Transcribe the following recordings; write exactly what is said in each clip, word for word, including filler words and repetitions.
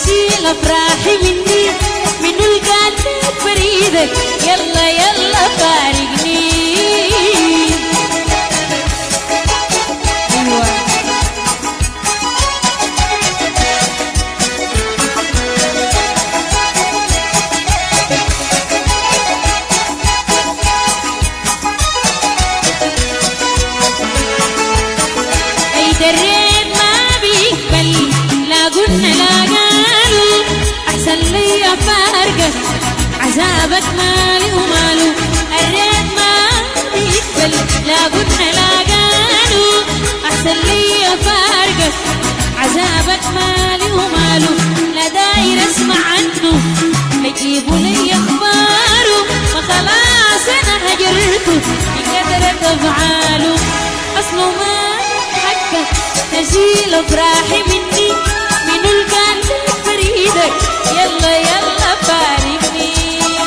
تشيل افراحي مني، منو القلب بريدك يلا يلا فارقني. ايوه اي دريت ما بيقبل، لا قلنا لا قالوا، احسن لي افارقك عذابك مالي وماله. الريت ما بيقبل، لا قلنا لا قالوا، احسن لي افارقك عذابك مالي وماله. لا داير اسمع عنه لا يجيبوا لي اخباره، ما خلاص انا هجرته بكثرة افعاله. اصله ما حقك تشيل افراحي مني، منو القلب بريدك يلا يلا فارقني.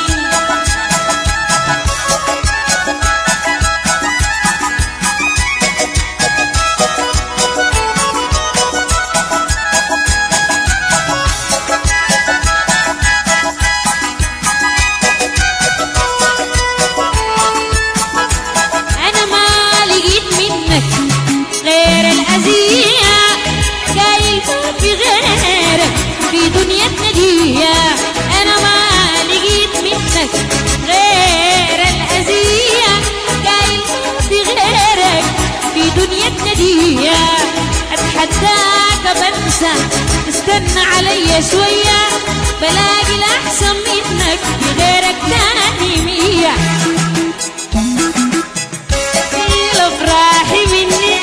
انا ما لقيت منك غير الأذية، قايل ما في غيرك في دنيتنا دي. أنا ما لقيت منك غير الأذية، قايل ما في غيرك في دنيتنا دي. أتحداك بنسى استنى علي شوية، بلاقي الأحسن منك في غيرك تاني مية. شيل أفراحي مني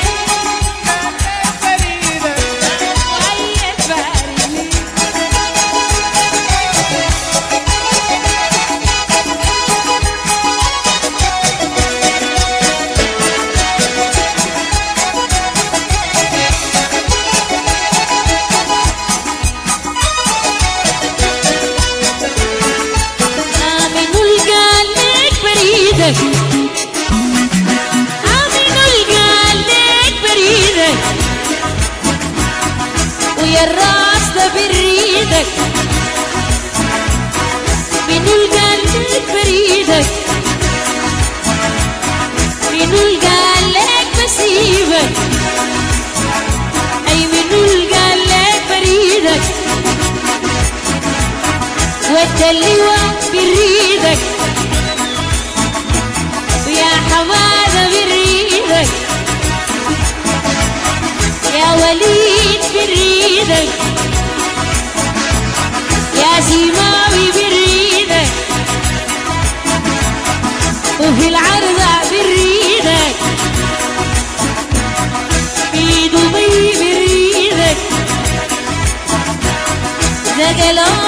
عامل القلب بريدك ويا الراس ده بريدك، منو القلب بريدك منو القلب بسيبك، اي منو القلب بريدك والدلوة بريدك يا حمادة بريدك، يا وليد بريدك، يا سيماوي بريدك، وفي العرضة بريدك، في دبي بريدك، زقلون